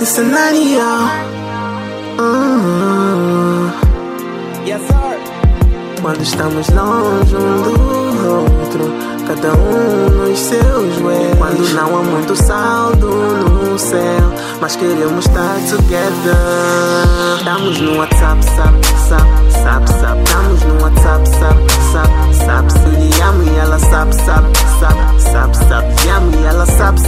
the scenario. Yes, sir. Quando estamos longe um do outro, cada nos seus ways. Quando não há muito saldo no céu, mas queremos estar together. Estamos no WhatsApp, sabe. Estamos no WhatsApp, sabe. Se lhe amo e ela sabe. Lhe amo e ela sabe.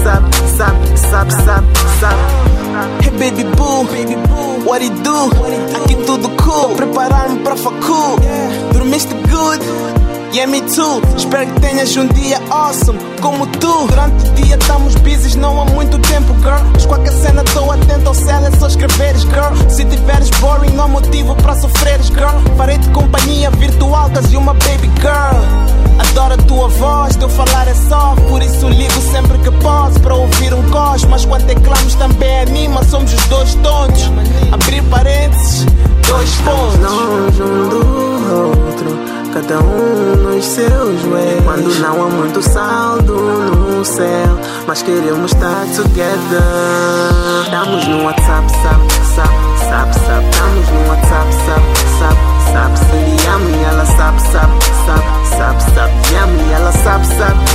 Hey baby boo, what it do? Aqui tudo cool, preparar-me pra facu. Dormiste good? Yeah, me too. Espero que tenhas um dia awesome como tu. Durante o dia estamos busy, não há muito tempo, girl. Mas qualquer cena estou atento ao céu, é só escreveres, girl. Se tiveres boring, não há motivo para sofreres, girl. Farei-te companhia virtual, cause you my baby girl. Adoro a tua voz, teu falar é só. Por isso ligo sempre que posso para ouvir um cos. Mas quando declamos também anima, somos os dois tontos. Abrir parênteses, dois pontos. Longe um do outro, cada nos seus ways. Quando não há muito saldo no céu, mas queremos estar together. Estamos no WhatsApp, sabe. Estamos no WhatsApp, sabe. Se lhe amo e ela sabe. Lhe amo e ela sabe.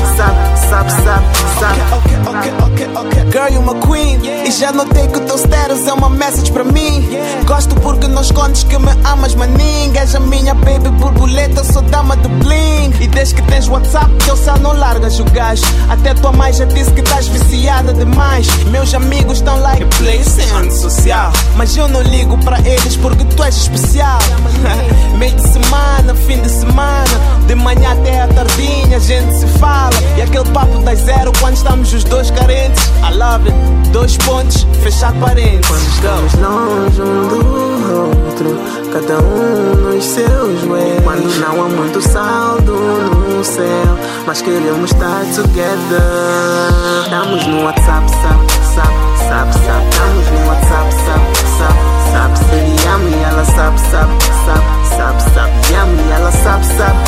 Okay. Girl, you my queen. E já notei que o teu status é uma message pra mim. Gosto porque não escondes que me amas, maninho. És a minha baby borboleta, sou dama do bling. E desde que tens WhatsApp, teu céu não largas o gás. Até tua mãe já disse que estás viciada demais. Meus amigos estão like play sem antissocial, mas eu não ligo pra eles porque tu és especial. Meio de semana, fim de semana, de manhã até a tardinha a gente se fala. E aquele papo das zero quando estamos os dois carentes. I love it, 2 pontos, fechar parênteses. Quando estamos longe um do outro, cada nos seus ways. Quando não há muito saldo no céu, mas queremos estar together. Estamos no WhatsApp, sabe. Estamos no WhatsApp, sabe. Se lhe amo e ela sabe. Lhe amo e ela sabe.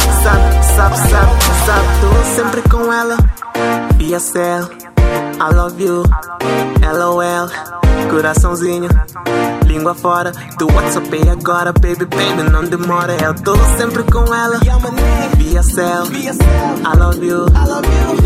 Tô sempre com ela, via céu. I love you, LOL, coraçãozinho, língua fora. Do WhatsApp agora, baby, não demora. Eu tô sempre com ela, via céu. I love you,